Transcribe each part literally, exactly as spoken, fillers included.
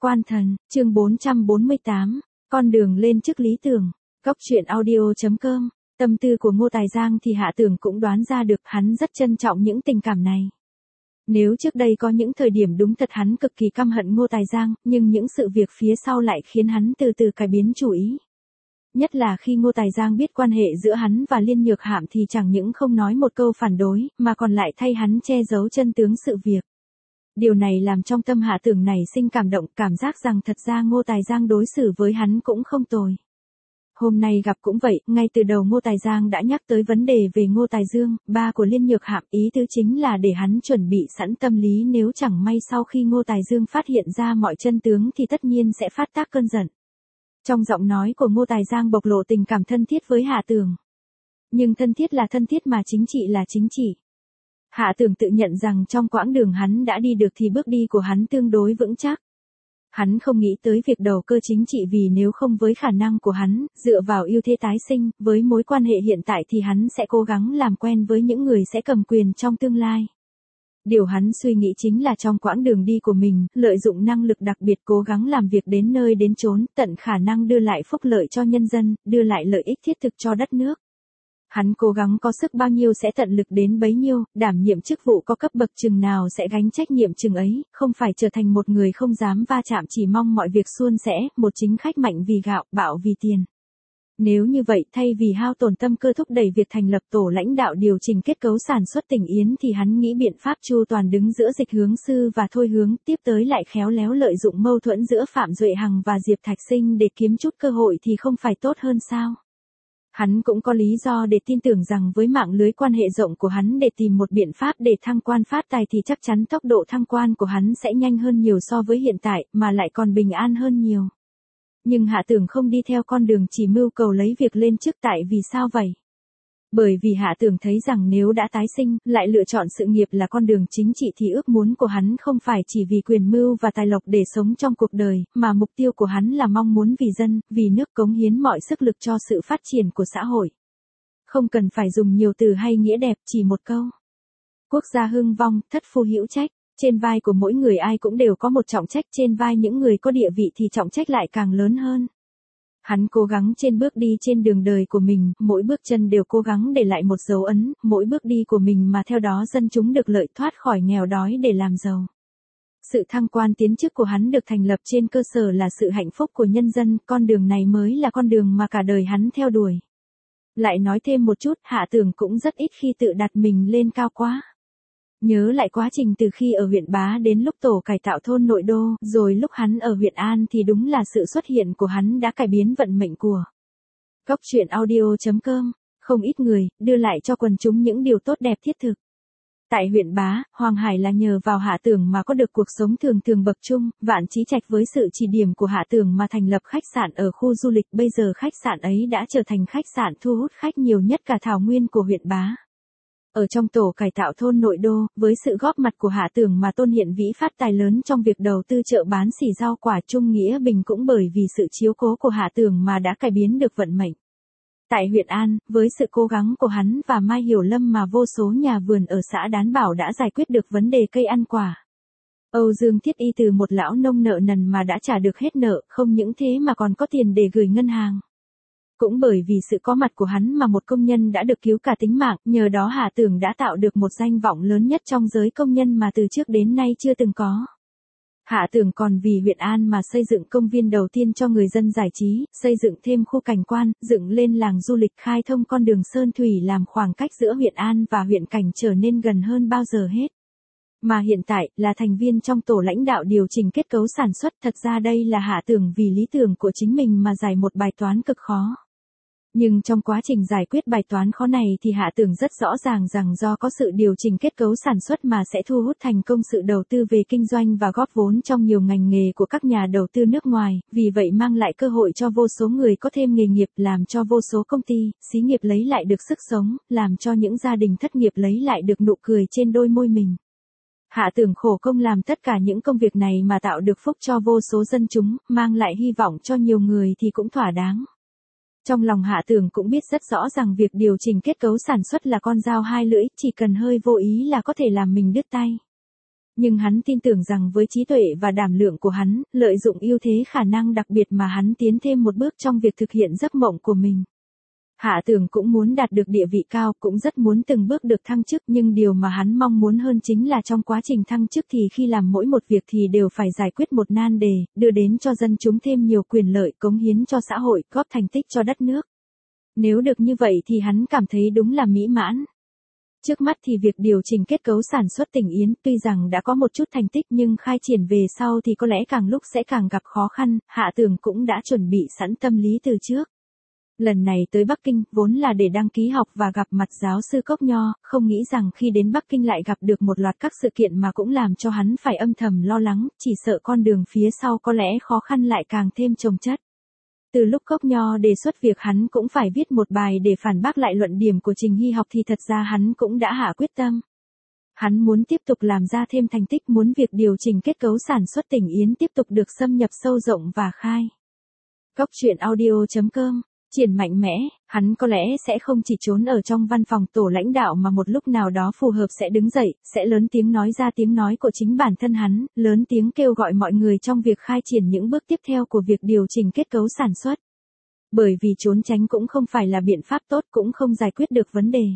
Quan Thần, chương bốn trăm bốn mươi tám, con đường lên chức lý tưởng. Góc truyện audio.com. Tâm tư của Ngô Tài Giang thì Hạ Tường cũng đoán ra được, hắn rất trân trọng những tình cảm này. Nếu trước đây có những thời điểm đúng thật hắn cực kỳ căm hận Ngô Tài Giang, nhưng những sự việc phía sau lại khiến hắn từ từ cải biến chủ ý. Nhất là khi Ngô Tài Giang biết quan hệ giữa hắn và Liên Nhược Hạm thì chẳng những không nói một câu phản đối, mà còn lại thay hắn che giấu chân tướng sự việc. Điều này làm trong tâm Hạ Tường này sinh cảm động, cảm giác rằng thật ra Ngô Tài Giang đối xử với hắn cũng không tồi. Hôm nay gặp cũng vậy, ngay từ đầu Ngô Tài Giang đã nhắc tới vấn đề về Ngô Tài Dương, ba của Liên Nhược Hạm, ý tứ chính là để hắn chuẩn bị sẵn tâm lý nếu chẳng may sau khi Ngô Tài Dương phát hiện ra mọi chân tướng thì tất nhiên sẽ phát tác cơn giận. Trong giọng nói của Ngô Tài Giang bộc lộ tình cảm thân thiết với Hạ Tường. Nhưng thân thiết là thân thiết mà chính trị là chính trị. Hạ Tường tự nhận rằng trong quãng đường hắn đã đi được thì bước đi của hắn tương đối vững chắc. Hắn không nghĩ tới việc đầu cơ chính trị vì nếu không với khả năng của hắn, dựa vào ưu thế tái sinh, với mối quan hệ hiện tại thì hắn sẽ cố gắng làm quen với những người sẽ cầm quyền trong tương lai. Điều hắn suy nghĩ chính là trong quãng đường đi của mình, lợi dụng năng lực đặc biệt cố gắng làm việc đến nơi đến chốn, tận khả năng đưa lại phúc lợi cho nhân dân, đưa lại lợi ích thiết thực cho đất nước. Hắn cố gắng có sức bao nhiêu sẽ tận lực đến bấy nhiêu, đảm nhiệm chức vụ có cấp bậc chừng nào sẽ gánh trách nhiệm chừng ấy, không phải trở thành một người không dám va chạm chỉ mong mọi việc suôn sẻ, một chính khách mạnh vì gạo, bạo vì tiền. Nếu như vậy, thay vì hao tổn tâm cơ thúc đẩy việc thành lập tổ lãnh đạo điều chỉnh kết cấu sản xuất tỉnh Yến thì hắn nghĩ biện pháp chu toàn đứng giữa Dịch Hướng Sư và Thôi Hướng, tiếp tới lại khéo léo lợi dụng mâu thuẫn giữa Phạm Duệ Hằng và Diệp Thạch Sinh để kiếm chút cơ hội thì không phải tốt hơn sao? Hắn cũng có lý do để tin tưởng rằng với mạng lưới quan hệ rộng của hắn để tìm một biện pháp để thăng quan phát tài thì chắc chắn tốc độ thăng quan của hắn sẽ nhanh hơn nhiều so với hiện tại, mà lại còn bình an hơn nhiều. Nhưng Hạ Tường không đi theo con đường chỉ mưu cầu lấy việc lên chức, tại vì sao vậy? Bởi vì Hạ Tường thấy rằng nếu đã tái sinh, lại lựa chọn sự nghiệp là con đường chính trị thì ước muốn của hắn không phải chỉ vì quyền mưu và tài lộc để sống trong cuộc đời, mà mục tiêu của hắn là mong muốn vì dân, vì nước cống hiến mọi sức lực cho sự phát triển của xã hội. Không cần phải dùng nhiều từ hay nghĩa đẹp, chỉ một câu. Quốc gia hưng vong, thất phu hữu trách. Trên vai của mỗi người ai cũng đều có một trọng trách, trên vai những người có địa vị thì trọng trách lại càng lớn hơn. Hắn cố gắng trên bước đi trên đường đời của mình, mỗi bước chân đều cố gắng để lại một dấu ấn, mỗi bước đi của mình mà theo đó dân chúng được lợi thoát khỏi nghèo đói để làm giàu. Sự thăng quan tiến chức của hắn được thành lập trên cơ sở là sự hạnh phúc của nhân dân, con đường này mới là con đường mà cả đời hắn theo đuổi. Lại nói thêm một chút, Hạ Tường cũng rất ít khi tự đặt mình lên cao quá. Nhớ lại quá trình từ khi ở huyện Bá đến lúc tổ cải tạo thôn nội đô, rồi lúc hắn ở huyện An thì đúng là sự xuất hiện của hắn đã cải biến vận mệnh của. Góc truyện audio.com, không ít người, đưa lại cho quần chúng những điều tốt đẹp thiết thực. Tại huyện Bá, Hoàng Hải là nhờ vào Hạ Tường mà có được cuộc sống thường thường bậc trung, Vạn Chí Trạch với sự chỉ điểm của Hạ Tường mà thành lập khách sạn ở khu du lịch, bây giờ khách sạn ấy đã trở thành khách sạn thu hút khách nhiều nhất cả Thảo Nguyên của huyện Bá. Ở trong tổ cải tạo thôn nội đô, với sự góp mặt của Hạ Tường mà Tôn Hiện Vĩ phát tài lớn trong việc đầu tư chợ bán xỉ rau quả, Trung Nghĩa Bình cũng bởi vì sự chiếu cố của Hạ Tường mà đã cải biến được vận mệnh. Tại huyện An, với sự cố gắng của hắn và Mai Hiểu Lâm mà vô số nhà vườn ở xã Đán Bảo đã giải quyết được vấn đề cây ăn quả. Âu Dương Thiết Y từ một lão nông nợ nần mà đã trả được hết nợ, không những thế mà còn có tiền để gửi ngân hàng. Cũng bởi vì sự có mặt của hắn mà một công nhân đã được cứu cả tính mạng, nhờ đó Hạ Tường đã tạo được một danh vọng lớn nhất trong giới công nhân mà từ trước đến nay chưa từng có. Hạ Tường còn vì huyện An mà xây dựng công viên đầu tiên cho người dân giải trí, xây dựng thêm khu cảnh quan, dựng lên làng du lịch, khai thông con đường Sơn Thủy làm khoảng cách giữa huyện An và huyện Cảnh trở nên gần hơn bao giờ hết. Mà hiện tại, là thành viên trong tổ lãnh đạo điều chỉnh kết cấu sản xuất, thật ra đây là Hạ Tường vì lý tưởng của chính mình mà giải một bài toán cực khó. Nhưng trong quá trình giải quyết bài toán khó này thì Hạ Tường rất rõ ràng rằng do có sự điều chỉnh kết cấu sản xuất mà sẽ thu hút thành công sự đầu tư về kinh doanh và góp vốn trong nhiều ngành nghề của các nhà đầu tư nước ngoài, vì vậy mang lại cơ hội cho vô số người có thêm nghề nghiệp, làm cho vô số công ty, xí nghiệp lấy lại được sức sống, làm cho những gia đình thất nghiệp lấy lại được nụ cười trên đôi môi mình. Hạ Tường khổ công làm tất cả những công việc này mà tạo được phúc cho vô số dân chúng, mang lại hy vọng cho nhiều người thì cũng thỏa đáng. Trong lòng Hạ Tường cũng biết rất rõ rằng việc điều chỉnh kết cấu sản xuất là con dao hai lưỡi, chỉ cần hơi vô ý là có thể làm mình đứt tay. Nhưng hắn tin tưởng rằng với trí tuệ và đảm lượng của hắn, lợi dụng ưu thế khả năng đặc biệt mà hắn tiến thêm một bước trong việc thực hiện giấc mộng của mình. Hạ Tường cũng muốn đạt được địa vị cao, cũng rất muốn từng bước được thăng chức, nhưng điều mà hắn mong muốn hơn chính là trong quá trình thăng chức thì khi làm mỗi một việc thì đều phải giải quyết một nan đề, đưa đến cho dân chúng thêm nhiều quyền lợi, cống hiến cho xã hội, góp thành tích cho đất nước. Nếu được như vậy thì hắn cảm thấy đúng là mỹ mãn. Trước mắt thì việc điều chỉnh kết cấu sản xuất tỉnh Yến tuy rằng đã có một chút thành tích nhưng khai triển về sau thì có lẽ càng lúc sẽ càng gặp khó khăn, Hạ Tường cũng đã chuẩn bị sẵn tâm lý từ trước. Lần này tới Bắc Kinh vốn là để đăng ký học và gặp mặt giáo sư Cốc Nho, không nghĩ rằng khi đến Bắc Kinh lại gặp được một loạt các sự kiện mà cũng làm cho hắn phải âm thầm lo lắng, chỉ sợ con đường phía sau có lẽ khó khăn lại càng thêm chồng chất. Từ lúc Cốc Nho đề xuất việc hắn cũng phải viết một bài để phản bác lại luận điểm của Trình Hy Học thì thật ra hắn cũng đã hạ quyết tâm. Hắn muốn tiếp tục làm ra thêm thành tích, muốn việc điều chỉnh kết cấu sản xuất tỉnh Yến tiếp tục được xâm nhập sâu rộng và khai. Góc truyện audio chấm com. Triển mạnh mẽ, hắn có lẽ sẽ không chỉ trốn ở trong văn phòng tổ lãnh đạo mà một lúc nào đó phù hợp sẽ đứng dậy, sẽ lớn tiếng nói ra tiếng nói của chính bản thân hắn, lớn tiếng kêu gọi mọi người trong việc khai triển những bước tiếp theo của việc điều chỉnh kết cấu sản xuất. Bởi vì trốn tránh cũng không phải là biện pháp tốt, cũng không giải quyết được vấn đề.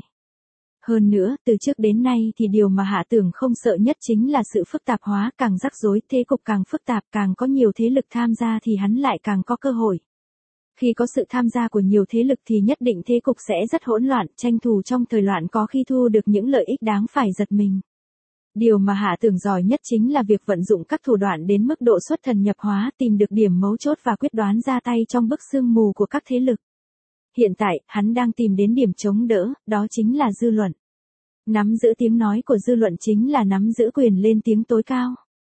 Hơn nữa, từ trước đến nay thì điều mà Hạ Tường không sợ nhất chính là sự phức tạp hóa, càng rắc rối, thế cục càng phức tạp, càng có nhiều thế lực tham gia thì hắn lại càng có cơ hội. Khi có sự tham gia của nhiều thế lực thì nhất định thế cục sẽ rất hỗn loạn, tranh thủ trong thời loạn có khi thu được những lợi ích đáng phải giật mình. Điều mà Hạ Tường giỏi nhất chính là việc vận dụng các thủ đoạn đến mức độ xuất thần nhập hóa, tìm được điểm mấu chốt và quyết đoán ra tay trong bức sương mù của các thế lực. Hiện tại, hắn đang tìm đến điểm chống đỡ, đó chính là dư luận. Nắm giữ tiếng nói của dư luận chính là nắm giữ quyền lên tiếng tối cao.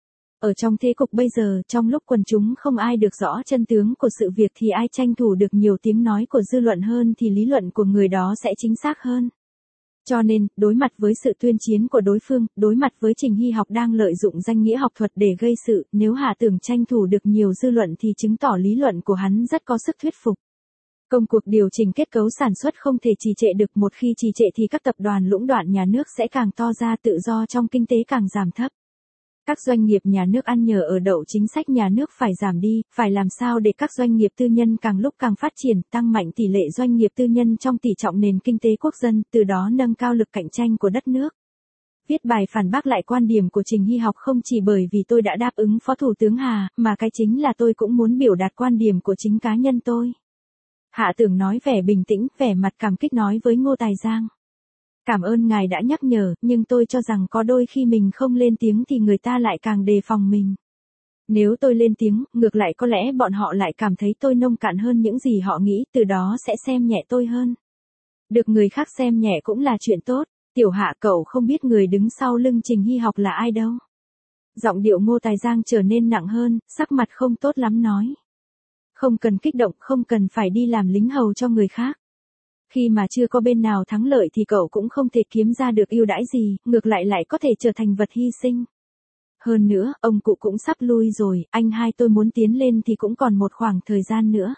Ở trong thế cục bây giờ, trong lúc quần chúng không ai được rõ chân tướng của sự việc thì ai tranh thủ được nhiều tiếng nói của dư luận hơn thì lý luận của người đó sẽ chính xác hơn. Cho nên, đối mặt với sự tuyên chiến của đối phương, đối mặt với Trình Hy Học đang lợi dụng danh nghĩa học thuật để gây sự, nếu Hạ Tường tranh thủ được nhiều dư luận thì chứng tỏ lý luận của hắn rất có sức thuyết phục. Công cuộc điều chỉnh kết cấu sản xuất không thể trì trệ được, một khi trì trệ thì các tập đoàn lũng đoạn nhà nước sẽ càng to ra, tự do trong kinh tế càng giảm thấp. Các doanh nghiệp nhà nước ăn nhờ ở đậu chính sách nhà nước phải giảm đi, phải làm sao để các doanh nghiệp tư nhân càng lúc càng phát triển, tăng mạnh tỷ lệ doanh nghiệp tư nhân trong tỷ trọng nền kinh tế quốc dân, từ đó nâng cao lực cạnh tranh của đất nước. Viết bài phản bác lại quan điểm của Trình Hy Học không chỉ bởi vì tôi đã đáp ứng Phó Thủ tướng Hà, mà cái chính là tôi cũng muốn biểu đạt quan điểm của chính cá nhân tôi. Hạ Tường nói vẻ bình tĩnh, vẻ mặt cảm kích nói với Ngô Tài Giang. Cảm ơn ngài đã nhắc nhở, nhưng tôi cho rằng có đôi khi mình không lên tiếng thì người ta lại càng đề phòng mình. Nếu tôi lên tiếng, ngược lại có lẽ bọn họ lại cảm thấy tôi nông cạn hơn những gì họ nghĩ, từ đó sẽ xem nhẹ tôi hơn. Được người khác xem nhẹ cũng là chuyện tốt. Tiểu Hạ, cậu không biết người đứng sau lưng Trình Hy Học là ai đâu. Giọng điệu Ngô Tài Giang trở nên nặng hơn, sắc mặt không tốt lắm nói. Không cần kích động, không cần phải đi làm lính hầu cho người khác. Khi mà chưa có bên nào thắng lợi thì cậu cũng không thể kiếm ra được ưu đãi gì, ngược lại lại có thể trở thành vật hy sinh. Hơn nữa, ông cụ cũng sắp lui rồi, anh hai tôi muốn tiến lên thì cũng còn một khoảng thời gian nữa.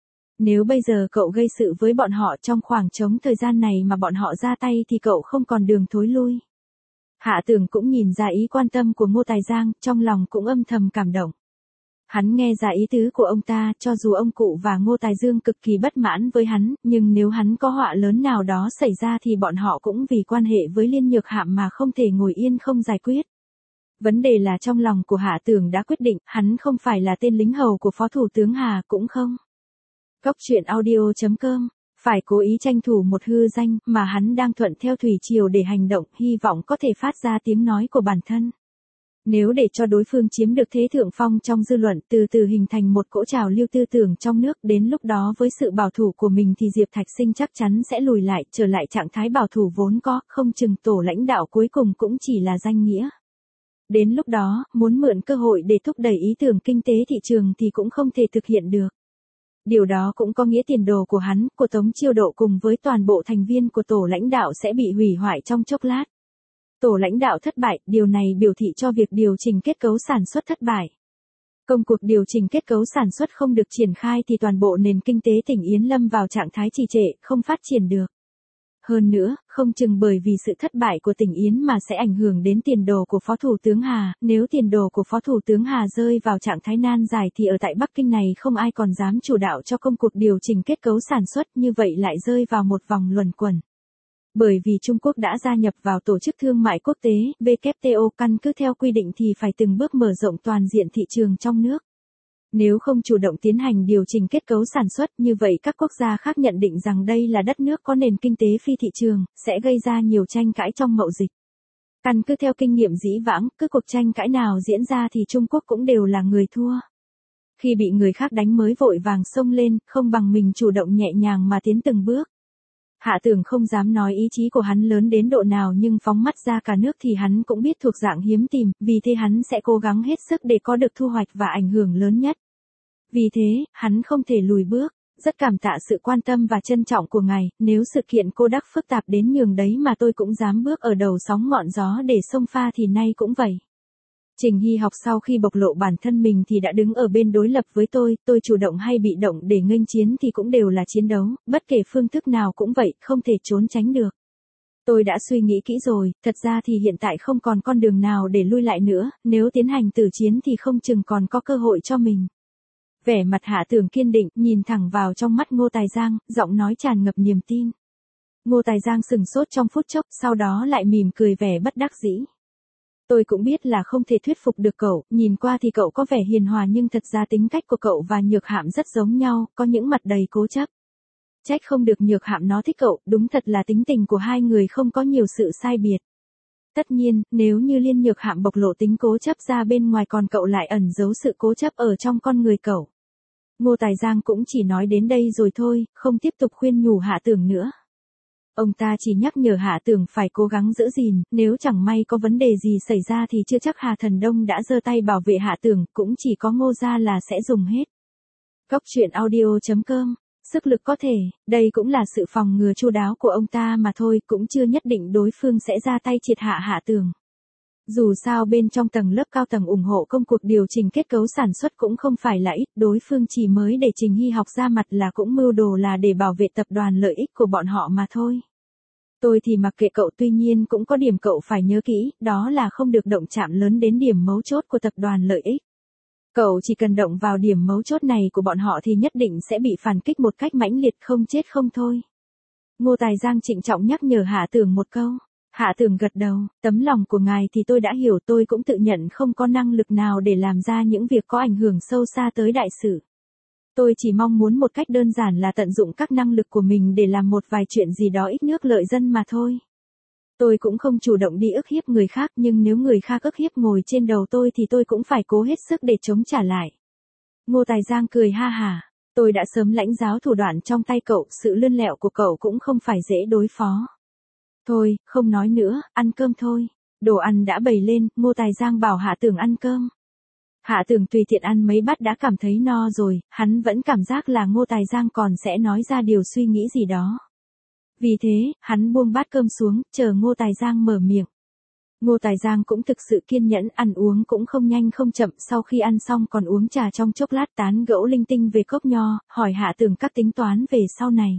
Nếu bây giờ cậu gây sự với bọn họ trong khoảng trống thời gian này mà bọn họ ra tay thì cậu không còn đường thối lui. Hạ Tường cũng nhìn ra ý quan tâm của Ngô Tài Giang, trong lòng cũng âm thầm cảm động. Hắn nghe ra ý tứ của ông ta, cho dù ông cụ và Ngô Tài Dương cực kỳ bất mãn với hắn, nhưng nếu hắn có họa lớn nào đó xảy ra thì bọn họ cũng vì quan hệ với Liên Nhược Hạm mà không thể ngồi yên không giải quyết. Vấn đề là trong lòng của Hạ Tường đã quyết định, hắn không phải là tên lính hầu của Phó Thủ tướng Hà, cũng không. Góc truyện audio chấm com, phải cố ý tranh thủ một hư danh, mà hắn đang thuận theo thủy triều để hành động, hy vọng có thể phát ra tiếng nói của bản thân. Nếu để cho đối phương chiếm được thế thượng phong trong dư luận, từ từ hình thành một cỗ trào lưu tư tưởng trong nước, đến lúc đó với sự bảo thủ của mình thì Diệp Thạch Sinh chắc chắn sẽ lùi lại, trở lại trạng thái bảo thủ vốn có, không chừng tổ lãnh đạo cuối cùng cũng chỉ là danh nghĩa. Đến lúc đó, muốn mượn cơ hội để thúc đẩy ý tưởng kinh tế thị trường thì cũng không thể thực hiện được. Điều đó cũng có nghĩa tiền đồ của hắn, của Tống Chiêu Độ cùng với toàn bộ thành viên của tổ lãnh đạo sẽ bị hủy hoại trong chốc lát. Tổ lãnh đạo thất bại, điều này biểu thị cho việc điều chỉnh kết cấu sản xuất thất bại. Công cuộc điều chỉnh kết cấu sản xuất không được triển khai thì toàn bộ nền kinh tế tỉnh Yến lâm vào trạng thái trì trệ, không phát triển được. Hơn nữa, không chừng bởi vì sự thất bại của tỉnh Yến mà sẽ ảnh hưởng đến tiền đồ của Phó Thủ tướng Hà, nếu tiền đồ của Phó Thủ tướng Hà rơi vào trạng thái nan giải thì ở tại Bắc Kinh này không ai còn dám chủ đạo cho công cuộc điều chỉnh kết cấu sản xuất, như vậy lại rơi vào một vòng luẩn quẩn. Bởi vì Trung Quốc đã gia nhập vào Tổ chức Thương mại Quốc tế, W T O, căn cứ theo quy định thì phải từng bước mở rộng toàn diện thị trường trong nước. Nếu không chủ động tiến hành điều chỉnh kết cấu sản xuất, như vậy các quốc gia khác nhận định rằng đây là đất nước có nền kinh tế phi thị trường, sẽ gây ra nhiều tranh cãi trong mậu dịch. Căn cứ theo kinh nghiệm dĩ vãng, cứ cuộc tranh cãi nào diễn ra thì Trung Quốc cũng đều là người thua. Khi bị người khác đánh mới vội vàng xông lên, không bằng mình chủ động nhẹ nhàng mà tiến từng bước. Hạ Tưởng không dám nói ý chí của hắn lớn đến độ nào, nhưng phóng mắt ra cả nước thì hắn cũng biết thuộc dạng hiếm tìm, vì thế hắn sẽ cố gắng hết sức để có được thu hoạch và ảnh hưởng lớn nhất. Vì thế, hắn không thể lùi bước. Rất cảm tạ sự quan tâm và trân trọng của ngài, nếu sự kiện cô đắc phức tạp đến nhường đấy mà tôi cũng dám bước ở đầu sóng ngọn gió để xông pha thì nay cũng vậy. Trình Hy Học sau khi bộc lộ bản thân mình thì đã đứng ở bên đối lập với tôi, tôi chủ động hay bị động để nghênh chiến thì cũng đều là chiến đấu, bất kể phương thức nào cũng vậy, không thể trốn tránh được. Tôi đã suy nghĩ kỹ rồi, thật ra thì hiện tại không còn con đường nào để lui lại nữa, nếu tiến hành tử chiến thì không chừng còn có cơ hội cho mình. Vẻ mặt Hạ Tưởng kiên định, nhìn thẳng vào trong mắt Ngô Tài Giang, giọng nói tràn ngập niềm tin. Ngô Tài Giang sừng sốt trong phút chốc, sau đó lại mỉm cười vẻ bất đắc dĩ. Tôi cũng biết là không thể thuyết phục được cậu, nhìn qua thì cậu có vẻ hiền hòa nhưng thật ra tính cách của cậu và Nhược Hạm rất giống nhau, có những mặt đầy cố chấp. Trách không được Nhược Hạm nó thích cậu, đúng thật là tính tình của hai người không có nhiều sự sai biệt. Tất nhiên, nếu như Liên Nhược Hạm bộc lộ tính cố chấp ra bên ngoài còn cậu lại ẩn giấu sự cố chấp ở trong con người cậu. Ngô Tài Giang cũng chỉ nói đến đây rồi thôi, không tiếp tục khuyên nhủ Hạ Tưởng nữa. Ông ta chỉ nhắc nhở Hạ Tưởng phải cố gắng giữ gìn, nếu chẳng may có vấn đề gì xảy ra thì chưa chắc Hà Thần Đông đã giơ tay bảo vệ Hạ Tưởng, cũng chỉ có Ngô gia là sẽ dùng hết. Cóc truyện audio chấm com, sức lực có thể, đây cũng là sự phòng ngừa chu đáo của ông ta mà thôi, cũng chưa nhất định đối phương sẽ ra tay triệt hạ Hạ Tưởng. Dù sao bên trong tầng lớp cao tầng ủng hộ công cuộc điều chỉnh kết cấu sản xuất cũng không phải là ít, đối phương chỉ mới để Trình Hy Học ra mặt là cũng mưu đồ là để bảo vệ tập đoàn lợi ích của bọn họ mà thôi. Tôi thì mặc kệ cậu, tuy nhiên cũng có điểm cậu phải nhớ kỹ, đó là không được động chạm lớn đến điểm mấu chốt của tập đoàn lợi ích. Cậu chỉ cần động vào điểm mấu chốt này của bọn họ thì nhất định sẽ bị phản kích một cách mãnh liệt, không chết không thôi. Ngô Tài Giang trịnh trọng nhắc nhở Hạ Tưởng một câu. Hạ Tưởng gật đầu, tấm lòng của ngài thì tôi đã hiểu, tôi cũng tự nhận không có năng lực nào để làm ra những việc có ảnh hưởng sâu xa tới đại sự. Tôi chỉ mong muốn một cách đơn giản là tận dụng các năng lực của mình để làm một vài chuyện gì đó ích nước lợi dân mà thôi. Tôi cũng không chủ động đi ức hiếp người khác, nhưng nếu người khác ức hiếp ngồi trên đầu tôi thì tôi cũng phải cố hết sức để chống trả lại. Ngô Tài Giang cười ha hả, tôi đã sớm lãnh giáo thủ đoạn trong tay cậu, sự lươn lẹo của cậu cũng không phải dễ đối phó. Thôi, không nói nữa, ăn cơm thôi. Đồ ăn đã bày lên, Ngô Tài Giang bảo Hạ Tưởng ăn cơm. Hạ Tưởng tùy tiện ăn mấy bát đã cảm thấy no rồi, hắn vẫn cảm giác là Ngô Tài Giang còn sẽ nói ra điều suy nghĩ gì đó. Vì thế, hắn buông bát cơm xuống, chờ Ngô Tài Giang mở miệng. Ngô Tài Giang cũng thực sự kiên nhẫn, ăn uống cũng không nhanh không chậm, sau khi ăn xong còn uống trà trong chốc lát, tán gẫu linh tinh về cốc nho, hỏi Hạ Tưởng các tính toán về sau này.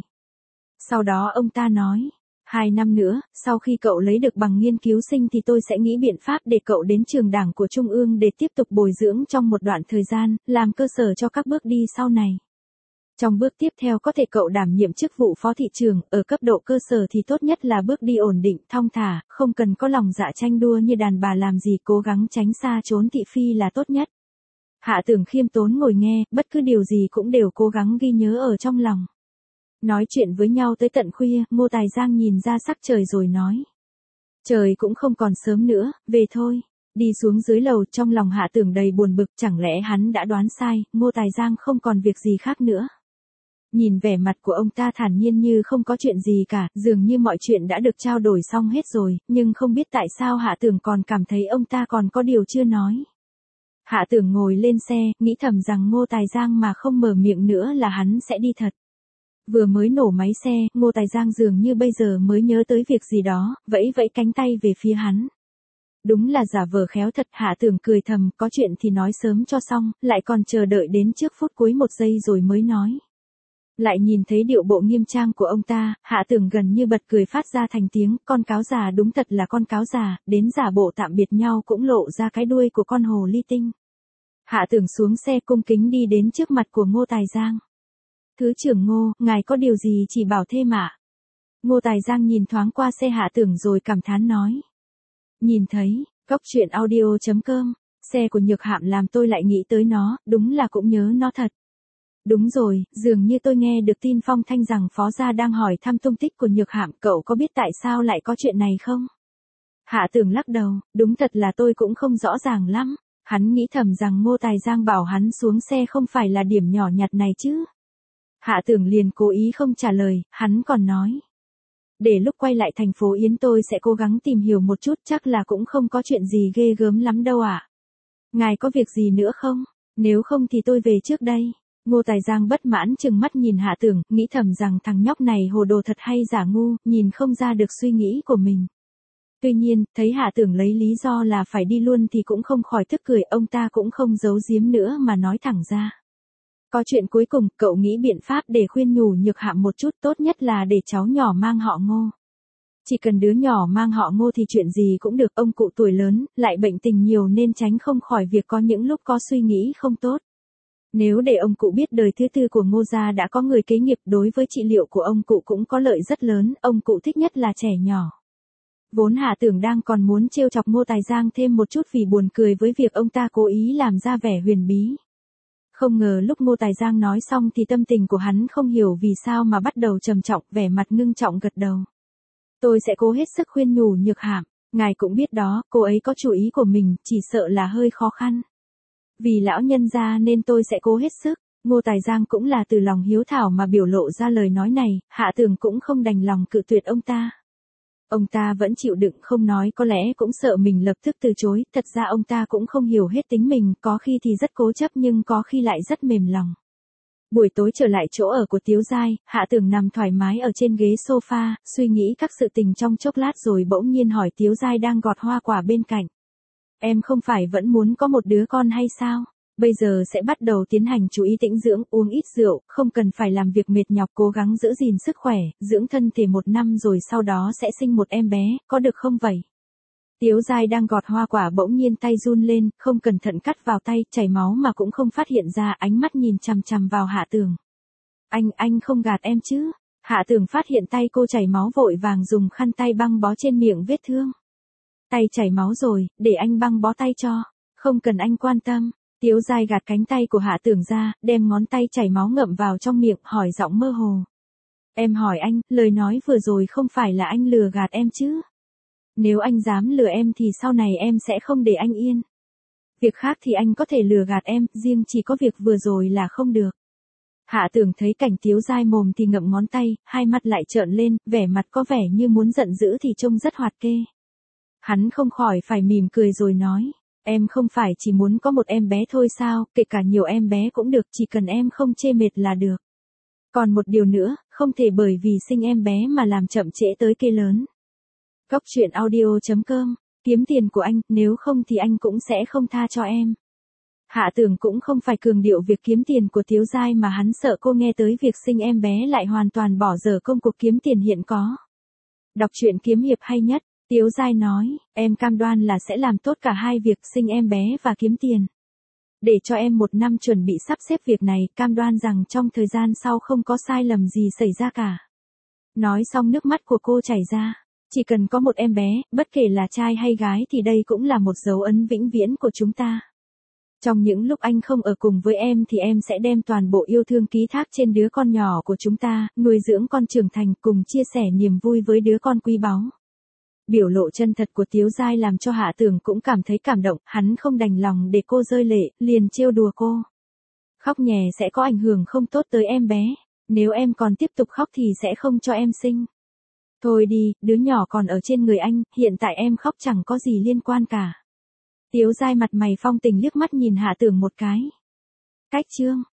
Sau đó ông ta nói. Hai năm nữa, sau khi cậu lấy được bằng nghiên cứu sinh thì tôi sẽ nghĩ biện pháp để cậu đến trường đảng của Trung ương để tiếp tục bồi dưỡng trong một đoạn thời gian, làm cơ sở cho các bước đi sau này. Trong bước tiếp theo có thể cậu đảm nhiệm chức vụ phó thị trường, ở cấp độ cơ sở thì tốt nhất là bước đi ổn định, thong thả, không cần có lòng dạ tranh đua như đàn bà làm gì, cố gắng tránh xa trốn thị phi là tốt nhất. Hạ Tưởng khiêm tốn ngồi nghe, bất cứ điều gì cũng đều cố gắng ghi nhớ ở trong lòng. Nói chuyện với nhau tới tận khuya, Ngô Tài Giang nhìn ra sắc trời rồi nói. Trời cũng không còn sớm nữa, về thôi. Đi xuống dưới lầu, trong lòng Hạ Tưởng đầy buồn bực, chẳng lẽ hắn đã đoán sai, Ngô Tài Giang không còn việc gì khác nữa. Nhìn vẻ mặt của ông ta thản nhiên như không có chuyện gì cả, dường như mọi chuyện đã được trao đổi xong hết rồi, nhưng không biết tại sao Hạ Tưởng còn cảm thấy ông ta còn có điều chưa nói. Hạ Tưởng ngồi lên xe, nghĩ thầm rằng Ngô Tài Giang mà không mở miệng nữa là hắn sẽ đi thật. Vừa mới nổ máy xe, Ngô Tài Giang dường như bây giờ mới nhớ tới việc gì đó, vẫy vẫy cánh tay về phía hắn. Đúng là giả vờ khéo thật, Hạ Tưởng cười thầm, có chuyện thì nói sớm cho xong, lại còn chờ đợi đến trước phút cuối một giây rồi mới nói. Lại nhìn thấy điệu bộ nghiêm trang của ông ta, Hạ Tưởng gần như bật cười phát ra thành tiếng, con cáo già đúng thật là con cáo già, đến giả bộ tạm biệt nhau cũng lộ ra cái đuôi của con hồ ly tinh. Hạ Tưởng xuống xe cung kính đi đến trước mặt của Ngô Tài Giang. Thứ trưởng Ngô, ngài có điều gì chỉ bảo thêm ạ? Ngô Tài Giang nhìn thoáng qua xe Hạ Tưởng rồi cảm thán nói. Nhìn thấy, cốc truyện audio chấm com, xe của Nhược Hạm làm tôi lại nghĩ tới nó, đúng là cũng nhớ nó thật. Đúng rồi, dường như tôi nghe được tin phong thanh rằng phó gia đang hỏi thăm tung tích của Nhược Hạm, cậu có biết tại sao lại có chuyện này không? Hạ Tưởng lắc đầu, đúng thật là tôi cũng không rõ ràng lắm. Hắn nghĩ thầm rằng Ngô Tài Giang bảo hắn xuống xe không phải là điểm nhỏ nhặt này chứ. Hạ Tưởng liền cố ý không trả lời, hắn còn nói. Để lúc quay lại thành phố Yến tôi sẽ cố gắng tìm hiểu một chút, chắc là cũng không có chuyện gì ghê gớm lắm đâu ạ. À? Ngài có việc gì nữa không? Nếu không thì tôi về trước đây. Ngô Tài Giang bất mãn chừng mắt nhìn Hạ Tưởng, nghĩ thầm rằng thằng nhóc này hồ đồ thật hay giả ngu, nhìn không ra được suy nghĩ của mình. Tuy nhiên, thấy Hạ Tưởng lấy lý do là phải đi luôn thì cũng không khỏi tức cười, ông ta cũng không giấu giếm nữa mà nói thẳng ra. Có chuyện cuối cùng, cậu nghĩ biện pháp để khuyên nhủ Nhược Hạm một chút, tốt nhất là để cháu nhỏ mang họ Ngô. Chỉ cần đứa nhỏ mang họ Ngô thì chuyện gì cũng được, ông cụ tuổi lớn, lại bệnh tình nhiều nên tránh không khỏi việc có những lúc có suy nghĩ không tốt. Nếu để ông cụ biết đời thứ tư của Ngô gia đã có người kế nghiệp, đối với trị liệu của ông cụ cũng có lợi rất lớn, ông cụ thích nhất là trẻ nhỏ. Vốn Hạ Tưởng đang còn muốn trêu chọc Ngô Tài Giang thêm một chút vì buồn cười với việc ông ta cố ý làm ra vẻ huyền bí. Không ngờ lúc Ngô Tài Giang nói xong thì tâm tình của hắn không hiểu vì sao mà bắt đầu trầm trọng, vẻ mặt ngưng trọng gật đầu. Tôi sẽ cố hết sức khuyên nhủ Nhược Hạm, ngài cũng biết đó, cô ấy có chủ ý của mình, chỉ sợ là hơi khó khăn. Vì lão nhân gia nên tôi sẽ cố hết sức. Ngô Tài Giang cũng là từ lòng hiếu thảo mà biểu lộ ra lời nói này, Hạ Tưởng cũng không đành lòng cự tuyệt ông ta. Ông ta vẫn chịu đựng không nói, có lẽ cũng sợ mình lập tức từ chối, thật ra ông ta cũng không hiểu hết tính mình, có khi thì rất cố chấp nhưng có khi lại rất mềm lòng. Buổi tối trở lại chỗ ở của Tiếu Giai, Hạ Tưởng nằm thoải mái ở trên ghế sofa, suy nghĩ các sự tình trong chốc lát rồi bỗng nhiên hỏi Tiếu Giai đang gọt hoa quả bên cạnh. Em không phải vẫn muốn có một đứa con hay sao? Bây giờ sẽ bắt đầu tiến hành chú ý tĩnh dưỡng, uống ít rượu, không cần phải làm việc mệt nhọc, cố gắng giữ gìn sức khỏe, dưỡng thân thể một năm rồi sau đó sẽ sinh một em bé, có được không vậy? Tiếu Giai đang gọt hoa quả bỗng nhiên tay run lên, không cẩn thận cắt vào tay, chảy máu mà cũng không phát hiện ra, ánh mắt nhìn chằm chằm vào Hạ Tưởng. Anh, anh không gạt em chứ? Hạ Tưởng phát hiện tay cô chảy máu vội vàng dùng khăn tay băng bó trên miệng vết thương. Tay chảy máu rồi, để anh băng bó tay cho. Không cần anh quan tâm. Tiếu Giai gạt cánh tay của Hạ Tưởng ra, đem ngón tay chảy máu ngậm vào trong miệng, hỏi giọng mơ hồ. Em hỏi anh, lời nói vừa rồi không phải là anh lừa gạt em chứ? Nếu anh dám lừa em thì sau này em sẽ không để anh yên. Việc khác thì anh có thể lừa gạt em, riêng chỉ có việc vừa rồi là không được. Hạ Tưởng thấy cảnh Tiếu Giai mồm thì ngậm ngón tay, hai mắt lại trợn lên, vẻ mặt có vẻ như muốn giận dữ thì trông rất hoạt kê. Hắn không khỏi phải mỉm cười rồi nói, em không phải chỉ muốn có một em bé thôi sao, kể cả nhiều em bé cũng được, chỉ cần em không chê mệt là được. Còn một điều nữa, không thể bởi vì sinh em bé mà làm chậm trễ tới cây lớn. Cốc truyện audio chấm com, kiếm tiền của anh, nếu không thì anh cũng sẽ không tha cho em. Hạ Tưởng cũng không phải cường điệu việc kiếm tiền của Tiếu Giai mà hắn sợ cô nghe tới việc sinh em bé lại hoàn toàn bỏ dở công cuộc kiếm tiền hiện có. Đọc truyện kiếm hiệp hay nhất. Tiếu Giai nói, em cam đoan là sẽ làm tốt cả hai việc sinh em bé và kiếm tiền. Để cho em một năm chuẩn bị sắp xếp việc này, cam đoan rằng trong thời gian sau không có sai lầm gì xảy ra cả. Nói xong nước mắt của cô chảy ra. Chỉ cần có một em bé, bất kể là trai hay gái thì đây cũng là một dấu ấn vĩnh viễn của chúng ta. Trong những lúc anh không ở cùng với em thì em sẽ đem toàn bộ yêu thương ký thác trên đứa con nhỏ của chúng ta, nuôi dưỡng con trưởng thành cùng chia sẻ niềm vui với đứa con quý báu. Biểu lộ chân thật của Tiếu Giai làm cho Hạ Tưởng cũng cảm thấy cảm động, hắn không đành lòng để cô rơi lệ, liền trêu đùa cô. Khóc nhè sẽ có ảnh hưởng không tốt tới em bé, nếu em còn tiếp tục khóc thì sẽ không cho em sinh. Thôi đi, đứa nhỏ còn ở trên người anh, hiện tại em khóc chẳng có gì liên quan cả. Tiếu Giai mặt mày phong tình liếc mắt nhìn Hạ Tưởng một cái. Cách chương